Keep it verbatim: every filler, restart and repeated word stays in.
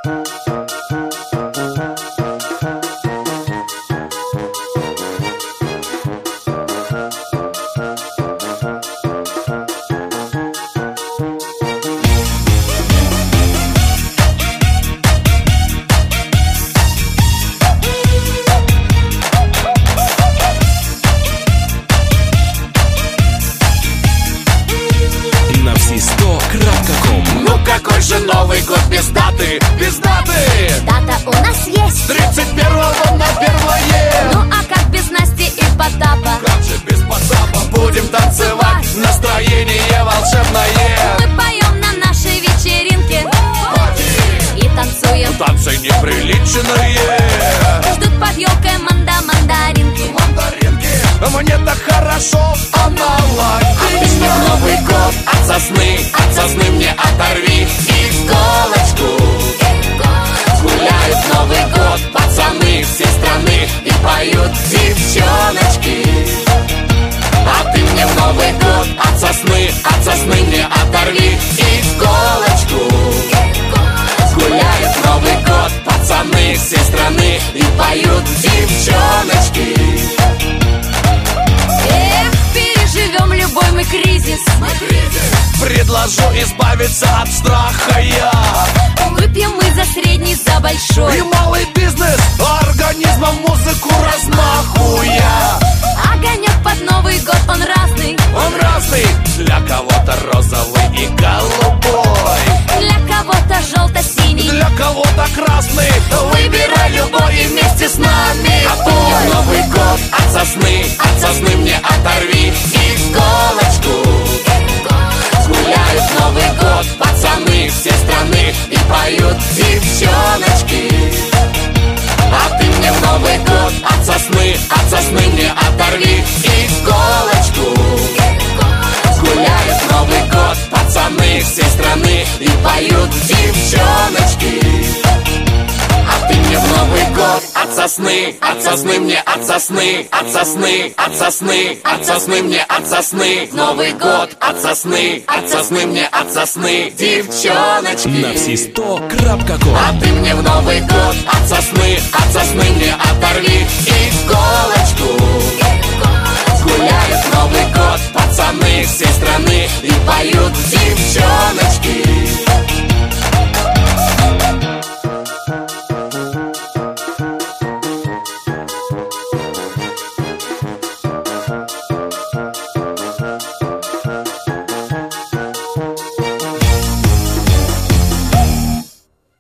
Какой же Новый год без даты, без даты? Дата у нас есть тридцать первого на первое. Ну а как без Насти и Потапа? Как же без Потапа? Будем танцевать, настроение волшебное. Мы поем на нашей вечеринке и танцуем. Танцы неприличные. Ждут под елкой манда-мандаринки. Мандаринки. Мне так хорошо, она лайк. А ты мне в Новый год от сосны, от сосны мне оторви иголочку. Гуляют Новый год пацаны всей страны и поют девчоночки. А ты мне в Новый год от сосны, от сосны мне оторви иголочку. Гуляют Новый год пацаны всей страны и поют девчоночки. Эх, переживем любой мы кризис. Мы кризис. Предложу избавиться от страха я. Выпьем мы за средний, за большой И малый бизнес, организмом музыку размахуя. Огонек под Новый год, он разный. Он разный, для кого-то розовый и голубой, Для кого-то желто-синий, для кого-то красный. Выбирай любой и вместе с нами А пой. пой. Новый год от сосны, от сосны мне оторви иголочку. Гуляют Новый год пацаны всей страны и поют девчоночки. А ты мне в Новый год от сосны, от сосны мне оторви иголочку. Гуляют Новый год пацаны всей страны и поют девчоночки. А ты мне в Новый год от сосны, от сосны мне от сосны, от сосны, от сосны, от сосны мне от сосны. Новый год от сосны, от сосны мне от сосны, девчоночки. На все сто крапка ком. А ты мне в Новый год от сосны, от сосны мне оторви иголочку. Гуляют Новый год пацаны всей страны и поют девчоночки.